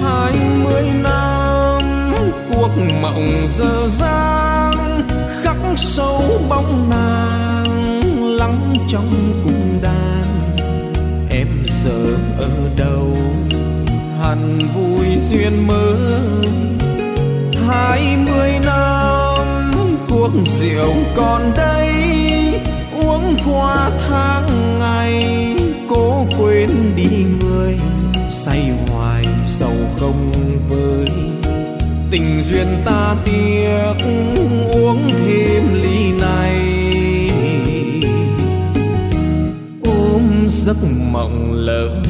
20 năm cuộc mộng dở dang, khắc sâu bóng nàng lắng trong cung đàn. Em giờ ở đâu hằn vui duyên mới. 20 năm cuộc rượu còn đây, uống qua tháng ngày cố quên đi người, say hoài sầu không vơi. Tình duyên ta tiếc uống thêm ly này, ôm giấc mộng lỡ